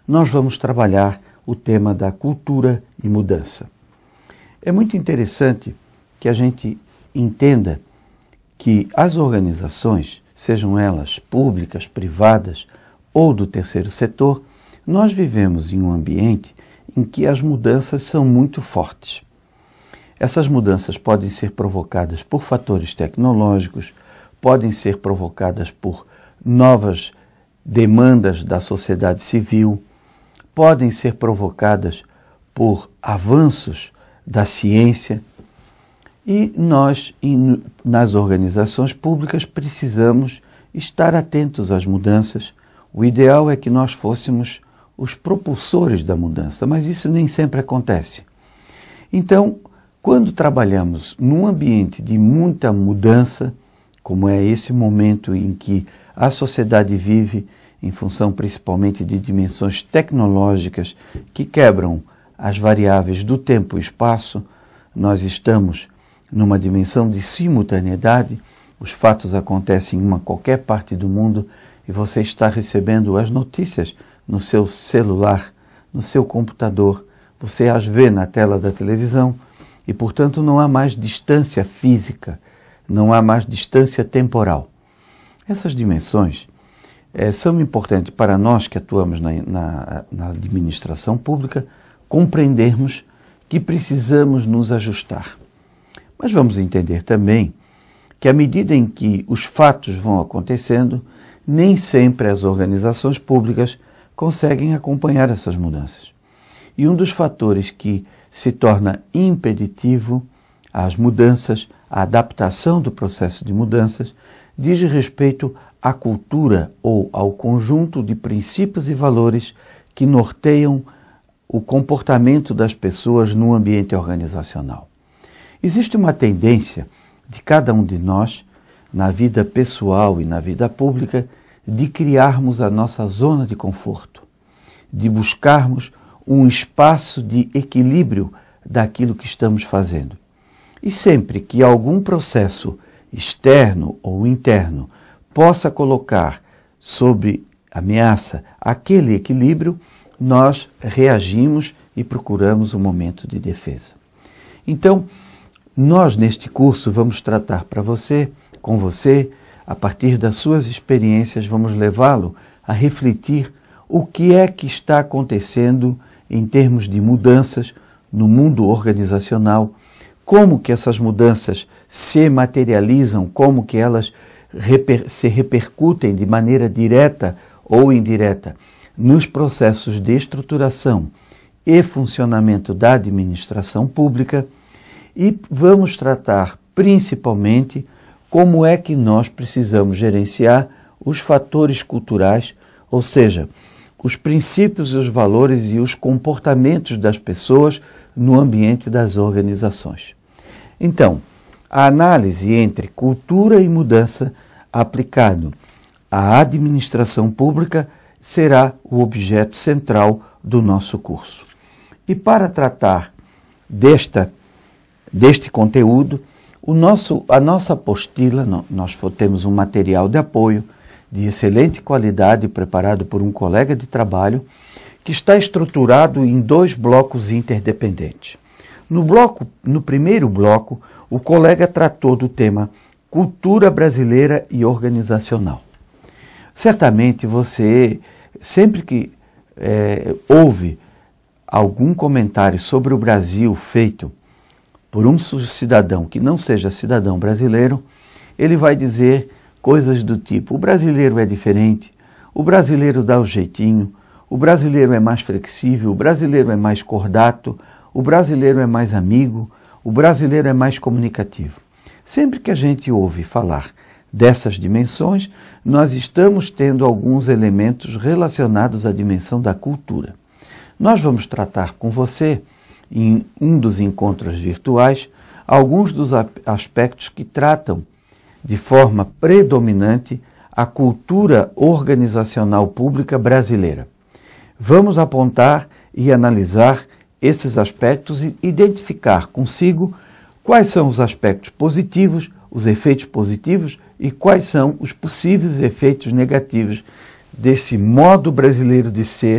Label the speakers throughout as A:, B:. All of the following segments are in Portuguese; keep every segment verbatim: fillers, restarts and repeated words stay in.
A: nós vamos trabalhar o tema da cultura e mudança. É muito interessante que a gente entenda que as organizações, sejam elas públicas, privadas ou do terceiro setor, nós vivemos em um ambiente em que as mudanças são muito fortes. Essas mudanças podem ser provocadas por fatores tecnológicos, podem ser provocadas por novas demandas da sociedade civil, podem ser provocadas por avanços da ciência, e nós, nas organizações públicas, precisamos estar atentos às mudanças. O ideal é que nós fôssemos os propulsores da mudança, mas isso nem sempre acontece. Então, quando trabalhamos num ambiente de muita mudança, como é esse momento em que a sociedade vive, em função principalmente de dimensões tecnológicas que quebram as variáveis do tempo e espaço, nós estamos numa dimensão de simultaneidade, os fatos acontecem em uma qualquer parte do mundo e você está recebendo as notícias no seu celular, no seu computador, você as vê na tela da televisão e, portanto, não há mais distância física, não há mais distância temporal. Essas dimensões é, são importantes para nós que atuamos na, na, na administração pública compreendermos que precisamos nos ajustar. Mas vamos entender também que à medida em que os fatos vão acontecendo, nem sempre as organizações públicas conseguem acompanhar essas mudanças. E um dos fatores que se torna impeditivo às mudanças, à adaptação do processo de mudanças, diz respeito à cultura ou ao conjunto de princípios e valores que norteiam o comportamento das pessoas no ambiente organizacional. Existe uma tendência de cada um de nós, na vida pessoal e na vida pública, de criarmos a nossa zona de conforto, de buscarmos um espaço de equilíbrio daquilo que estamos fazendo. E sempre que algum processo externo ou interno possa colocar sob ameaça aquele equilíbrio, nós reagimos e procuramos um momento de defesa. Então, nós neste curso vamos tratar para você, com você, a partir das suas experiências, vamos levá-lo a refletir o que é que está acontecendo em termos de mudanças no mundo organizacional, como que essas mudanças se materializam, como que elas reper- se repercutem de maneira direta ou indireta nos processos de estruturação e funcionamento da administração pública, e vamos tratar principalmente como é que nós precisamos gerenciar os fatores culturais, ou seja, os princípios, os valores e os comportamentos das pessoas no ambiente das organizações. Então, a análise entre cultura e mudança aplicado à administração pública será o objeto central do nosso curso. E para tratar desta, deste conteúdo, o nosso, a nossa apostila, nós temos um material de apoio de excelente qualidade preparado por um colega de trabalho que está estruturado em dois blocos interdependentes. No, bloco, no primeiro bloco, o colega tratou do tema cultura brasileira e organizacional. Certamente você, sempre que é, ouve algum comentário sobre o Brasil feito por um cidadão que não seja cidadão brasileiro, ele vai dizer coisas do tipo: o brasileiro é diferente, o brasileiro dá o jeitinho, o brasileiro é mais flexível, o brasileiro é mais cordato, o brasileiro é mais amigo, o brasileiro é mais comunicativo. Sempre que a gente ouve falar dessas dimensões, nós estamos tendo alguns elementos relacionados à dimensão da cultura. Nós vamos tratar com você, em um dos encontros virtuais, alguns dos aspectos que tratam de forma predominante a cultura organizacional pública brasileira. Vamos apontar e analisar esses aspectos e identificar consigo quais são os aspectos positivos, os efeitos positivos e quais são os possíveis efeitos negativos desse modo brasileiro de ser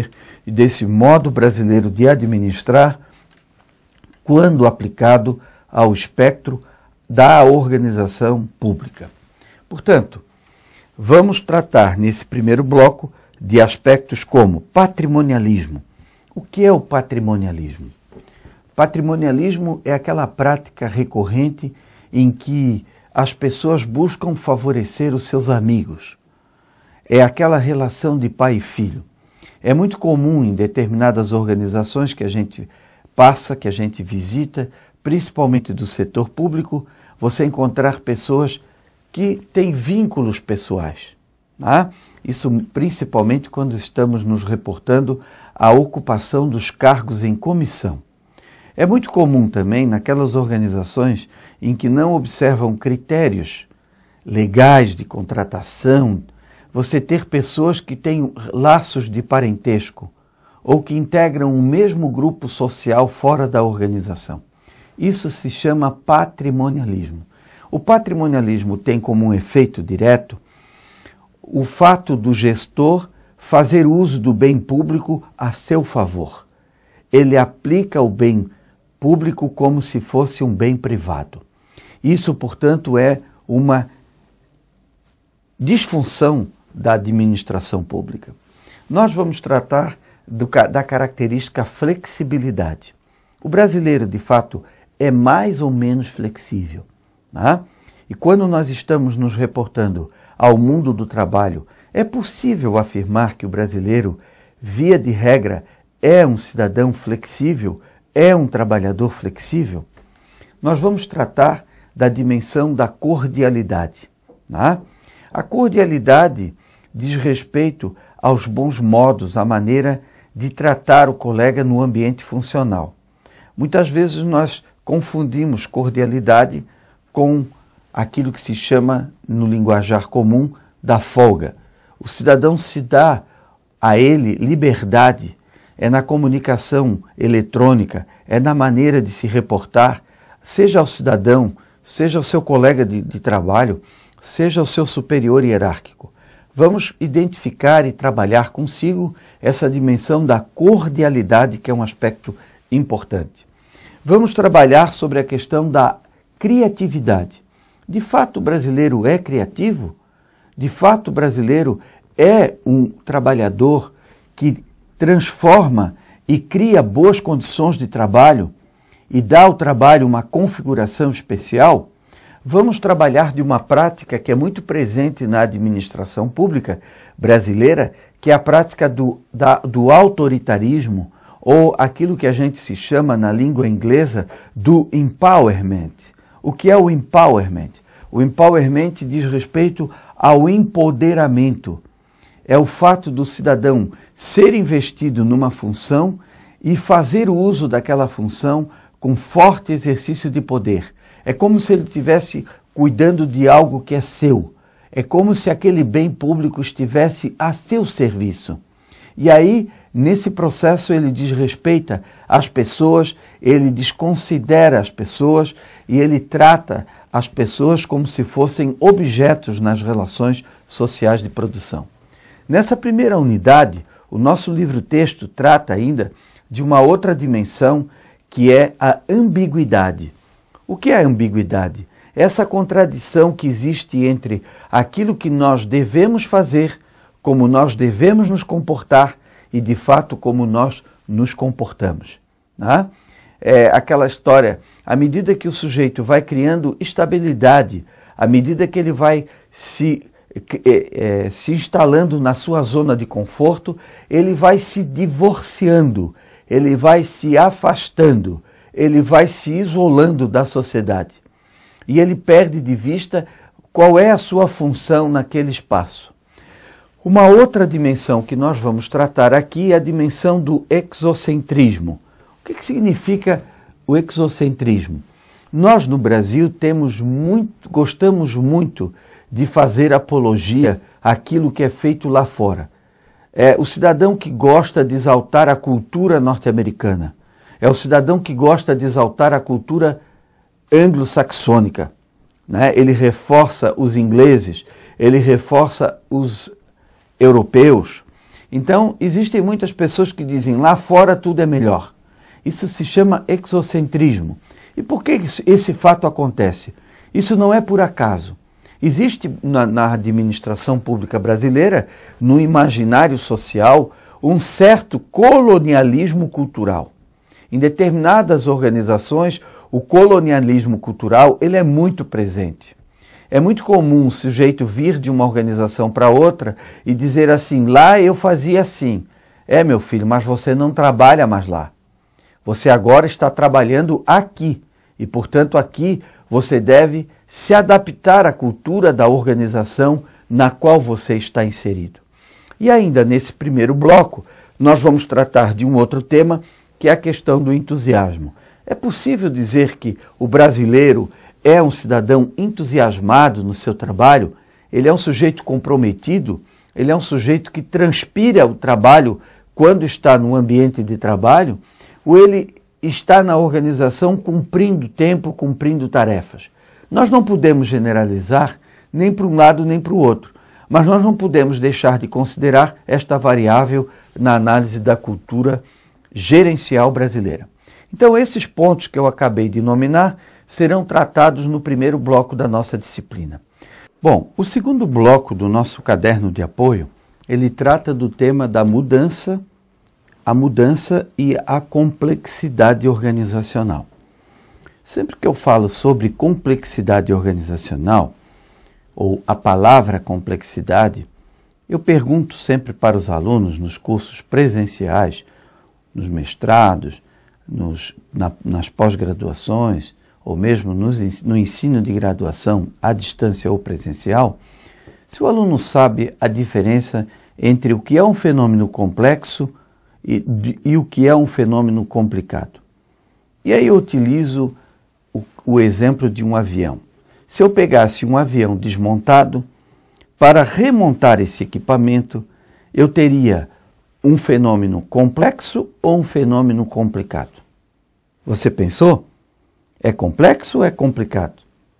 A: e desse modo brasileiro de administrar quando aplicado ao espectro da organização pública. Portanto, vamos tratar nesse primeiro bloco de aspectos como patrimonialismo. O que é o patrimonialismo? Patrimonialismo é aquela prática recorrente em que as pessoas buscam favorecer os seus amigos. É aquela relação de pai e filho. É muito comum em determinadas organizações que a gente passa, que a gente visita, principalmente do setor público, você encontrar pessoas que têm vínculos pessoais. Né? Isso principalmente quando estamos nos reportando à ocupação dos cargos em comissão. É muito comum também naquelas organizações em que não observam critérios legais de contratação, você ter pessoas que têm laços de parentesco ou que integram o mesmo grupo social fora da organização. Isso se chama patrimonialismo. O patrimonialismo tem como um efeito direto o fato do gestor fazer uso do bem público a seu favor. Ele aplica o bem público como se fosse um bem privado. Isso, portanto, é uma disfunção da administração pública. Nós vamos tratar do, da característica flexibilidade. O brasileiro, de fato, é mais ou menos flexível. Né? E quando nós estamos nos reportando ao mundo do trabalho, é possível afirmar que o brasileiro, via de regra, é um cidadão flexível, é um trabalhador flexível? Nós vamos tratar da dimensão da cordialidade. Né? A cordialidade diz respeito aos bons modos, à maneira de tratar o colega no ambiente funcional. Muitas vezes nós confundimos cordialidade com aquilo que se chama, no linguajar comum, da folga. O cidadão se dá a ele liberdade, é na comunicação eletrônica, é na maneira de se reportar, seja ao cidadão, seja ao seu colega de, de trabalho, seja ao seu superior hierárquico. Vamos identificar e trabalhar consigo essa dimensão da cordialidade, que é um aspecto importante. Vamos trabalhar sobre a questão da criatividade. De fato, o brasileiro é criativo? De fato, o brasileiro é um trabalhador que transforma e cria boas condições de trabalho e dá ao trabalho uma configuração especial? Vamos trabalhar de uma prática que é muito presente na administração pública brasileira, que é a prática do, da, do autoritarismo, ou aquilo que a gente se chama na língua inglesa do empowerment. O que é o empowerment? O empowerment diz respeito ao empoderamento. É o fato do cidadão ser investido numa função e fazer uso daquela função com forte exercício de poder. É como se ele estivesse cuidando de algo que é seu. É como se aquele bem público estivesse a seu serviço. E aí, nesse processo, ele desrespeita as pessoas, ele desconsidera as pessoas e ele trata as pessoas como se fossem objetos nas relações sociais de produção. Nessa primeira unidade, o nosso livro-texto trata ainda de uma outra dimensão, que é a ambiguidade. O que é a ambiguidade? Essa contradição que existe entre aquilo que nós devemos fazer, como nós devemos nos comportar e, de fato, como nós nos comportamos. Né? É aquela história, à medida que o sujeito vai criando estabilidade, à medida que ele vai se, é, é, se instalando na sua zona de conforto, ele vai se divorciando, ele vai se afastando, ele vai se isolando da sociedade. E ele perde de vista qual é a sua função naquele espaço. Uma outra dimensão que nós vamos tratar aqui é a dimensão do exocentrismo. O que, que significa o exocentrismo? Nós no Brasil temos muito, gostamos muito de fazer apologia àquilo que é feito lá fora. É o cidadão que gosta de exaltar a cultura norte-americana. É o cidadão que gosta de exaltar a cultura anglo-saxônica. Né? Ele reforça os ingleses, ele reforça os europeus. Então, existem muitas pessoas que dizem, lá fora tudo é melhor. Isso se chama exocentrismo. E por que esse fato acontece? Isso não é por acaso. Existe na, na administração pública brasileira, no imaginário social, um certo colonialismo cultural. Em determinadas organizações, o colonialismo cultural ele é muito presente. É muito comum um sujeito vir de uma organização para outra e dizer assim, lá eu fazia assim. É, meu filho, mas você não trabalha mais lá. Você agora está trabalhando aqui e, portanto, aqui você deve se adaptar à cultura da organização na qual você está inserido. E ainda nesse primeiro bloco, nós vamos tratar de um outro tema, que é a questão do entusiasmo. É possível dizer que o brasileiro é um cidadão entusiasmado no seu trabalho? Ele é um sujeito comprometido? Ele é um sujeito que transpira o trabalho quando está no ambiente de trabalho? Ou ele está na organização cumprindo tempo, cumprindo tarefas? Nós não podemos generalizar nem para um lado nem para o outro, mas nós não podemos deixar de considerar esta variável na análise da cultura gerencial brasileira. Então, esses pontos que eu acabei de nominar serão tratados no primeiro bloco da nossa disciplina. Bom, o segundo bloco do nosso caderno de apoio, ele trata do tema da mudança, a mudança e a complexidade organizacional. Sempre que eu falo sobre complexidade organizacional, ou a palavra complexidade, eu pergunto sempre para os alunos nos cursos presenciais, nos mestrados, nos, na, nas pós-graduações, ou mesmo nos, no ensino de graduação à distância ou presencial, se o aluno sabe a diferença entre o que é um fenômeno complexo e, de, e o que é um fenômeno complicado. E aí eu utilizo o, o exemplo de um avião. Se eu pegasse um avião desmontado, para remontar esse equipamento, eu teria um fenômeno complexo ou um fenômeno complicado? Você pensou? É complexo ou é complicado?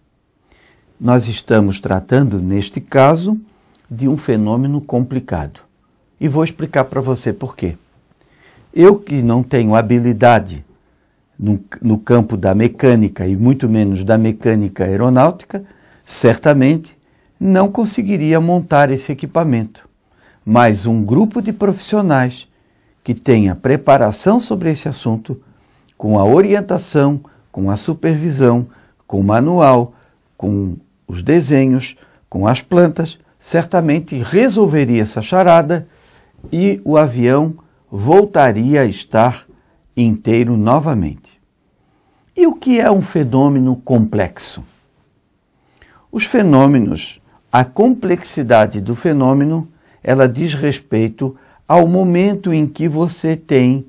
A: Nós estamos tratando, neste caso, de um fenômeno complicado. E vou explicar para você por quê. Eu que não tenho habilidade no, no campo da mecânica e muito menos da mecânica aeronáutica, certamente não conseguiria montar esse equipamento. Mas um grupo de profissionais que tenha preparação sobre esse assunto, com a orientação, com a supervisão, com o manual, com os desenhos, com as plantas, certamente resolveria essa charada e o avião voltaria a estar inteiro novamente. E o que é um fenômeno complexo? Os fenômenos, a complexidade do fenômeno, ela diz respeito ao momento em que você tem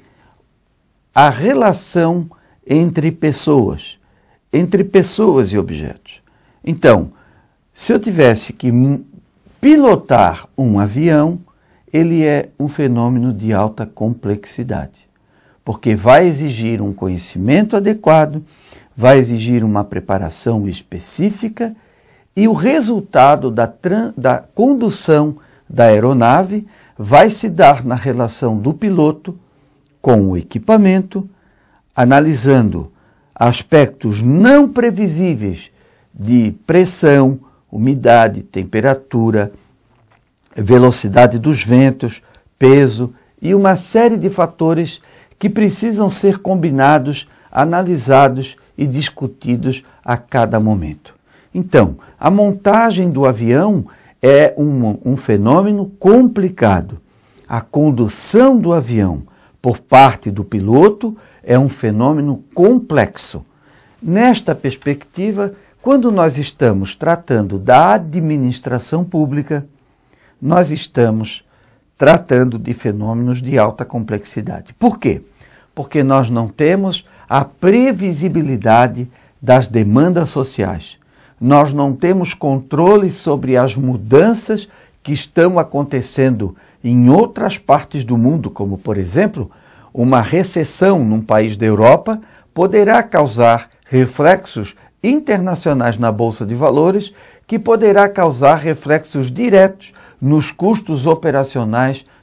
A: a relação entre pessoas, entre pessoas e objetos. Então, se eu tivesse que pilotar um avião, ele é um fenômeno de alta complexidade, porque vai exigir um conhecimento adequado, vai exigir uma preparação específica e o resultado da, da condução da aeronave vai se dar na relação do piloto com o equipamento, analisando aspectos não previsíveis de pressão, umidade, temperatura, velocidade dos ventos, peso e uma série de fatores que precisam ser combinados, analisados e discutidos a cada momento. Então, a montagem do avião é um, um fenômeno complicado. A condução do avião por parte do piloto é um fenômeno complexo. Nesta perspectiva, quando nós estamos tratando da administração pública, nós estamos tratando de fenômenos de alta complexidade. Por quê? Porque nós não temos a previsibilidade das demandas sociais. Nós não temos controle sobre as mudanças que estão acontecendo em outras partes do mundo, como, por exemplo, uma recessão num país da Europa poderá causar reflexos internacionais na Bolsa de Valores, que poderá causar reflexos diretos nos custos operacionais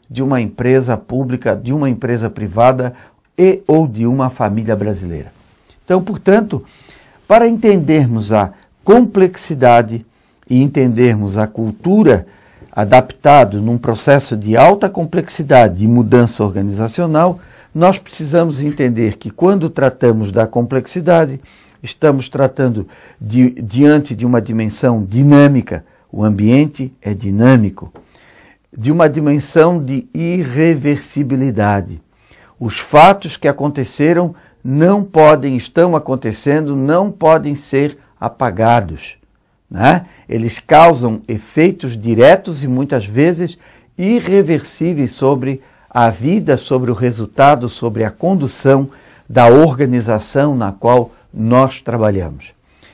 A: de uma empresa pública, de uma empresa privada e ou de uma família brasileira. Então, portanto, para entendermos a complexidade e entendermos a cultura adaptado num processo de alta complexidade e mudança organizacional, nós precisamos entender que quando tratamos da complexidade, estamos tratando de, diante de uma dimensão dinâmica, o ambiente é dinâmico, de uma dimensão de irreversibilidade. Os fatos que aconteceram não podem, estão acontecendo, não podem ser apagados, né? Eles causam efeitos diretos e muitas vezes irreversíveis sobre a vida, sobre o resultado, sobre a condução da organização na qual nós trabalhamos.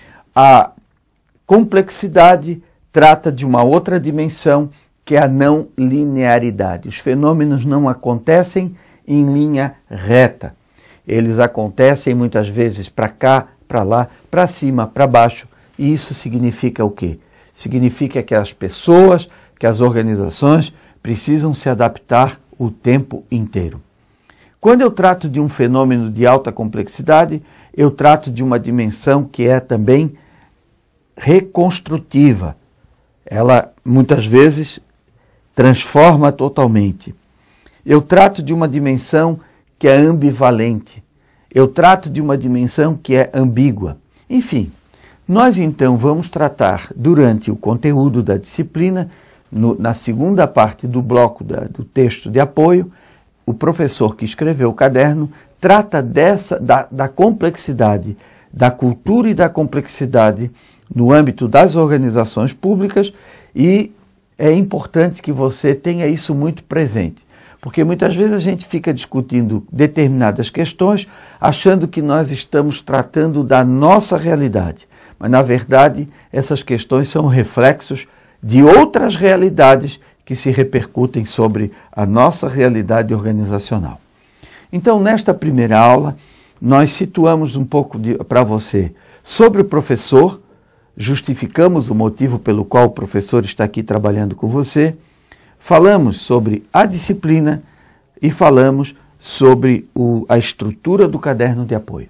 A: A complexidade trata de uma outra dimensão, que é a não linearidade. Os fenômenos não acontecem em linha reta. Eles acontecem muitas vezes para cá, para lá, para cima, para baixo. E isso significa o quê? Significa que as pessoas, que as organizações precisam se adaptar o tempo inteiro. Quando eu trato de um fenômeno de alta complexidade, eu trato de uma dimensão que é também reconstrutiva. Ela, muitas vezes, transforma totalmente. Eu trato de uma dimensão que é ambivalente. Eu trato de uma dimensão que é ambígua. Enfim, nós então vamos tratar, durante o conteúdo da disciplina, no, na segunda parte do bloco da, do texto de apoio, o professor que escreveu o caderno trata dessa, da, da complexidade, da cultura e da complexidade no âmbito das organizações públicas, e é importante que você tenha isso muito presente, porque muitas vezes a gente fica discutindo determinadas questões achando que nós estamos tratando da nossa realidade, mas na verdade essas questões são reflexos de outras realidades que se repercutem sobre a nossa realidade organizacional. Então, nesta primeira aula, nós situamos um pouco para você sobre o professor, justificamos o motivo pelo qual o professor está aqui trabalhando com você, falamos sobre a disciplina e falamos sobre o, a estrutura do caderno de apoio.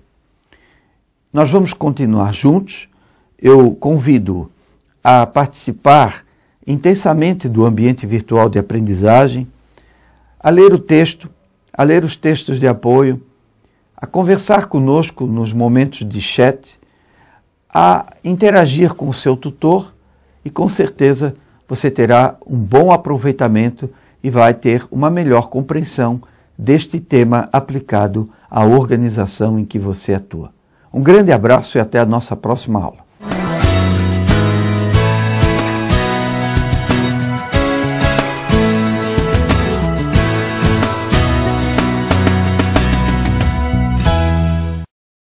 A: Nós vamos continuar juntos. Eu convido a participar intensamente do ambiente virtual de aprendizagem, a ler o texto, a ler os textos de apoio, a conversar conosco nos momentos de chat, a interagir com o seu tutor e com certeza você terá um bom aproveitamento e vai ter uma melhor compreensão deste tema aplicado à organização em que você atua. Um grande abraço e até a nossa próxima aula.